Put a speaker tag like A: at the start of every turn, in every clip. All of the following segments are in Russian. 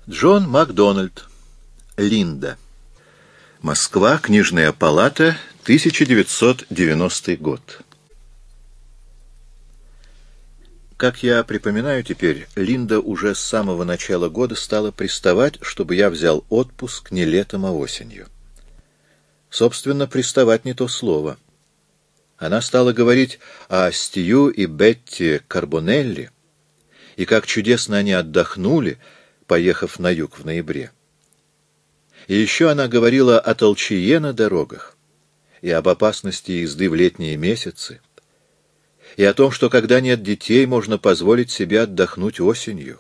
A: Джон Макдональд. Линда. Москва. Книжная палата. 1990 год. Как я припоминаю теперь, Линда уже с самого начала года стала приставать, чтобы я взял отпуск не летом, а осенью. Собственно, приставать не то слово. Она стала говорить о Стью и Бетти Карбонелли, и как чудесно они отдохнули, поехав на юг в ноябре. И еще она говорила о толчее на дорогах, и об опасности езды в летние месяцы, и о том, что когда нет детей, можно позволить себе отдохнуть осенью.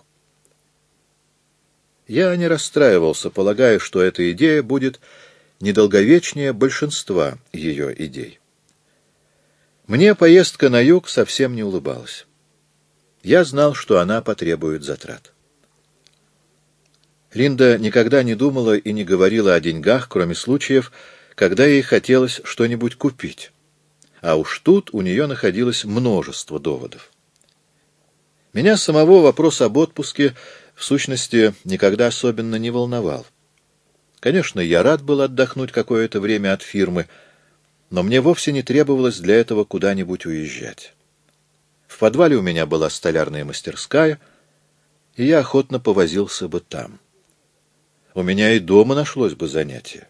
A: Я не расстраивался, полагая, что эта идея будет недолговечнее большинства ее идей. Мне поездка на юг совсем не улыбалась. Я знал, что она потребует затрат. Линда никогда не думала и не говорила о деньгах, кроме случаев, когда ей хотелось что-нибудь купить. А уж тут у нее находилось множество доводов. Меня самого вопрос об отпуске, в сущности, никогда особенно не волновал. Конечно, я рад был отдохнуть какое-то время от фирмы, но мне вовсе не требовалось для этого куда-нибудь уезжать. В подвале у меня была столярная мастерская, и я охотно повозился бы там. У меня и дома нашлось бы занятие.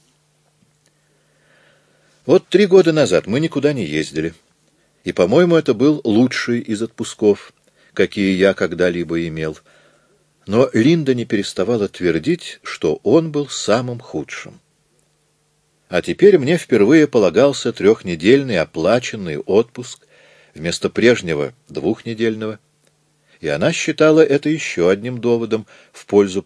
A: Вот 3 года назад мы никуда не ездили, и, по-моему, это был лучший из отпусков, какие я когда-либо имел. Но Линда не переставала твердить, что он был самым худшим. А теперь мне впервые полагался 3-недельный оплаченный отпуск вместо прежнего 2-недельного, и она считала это еще одним доводом в пользу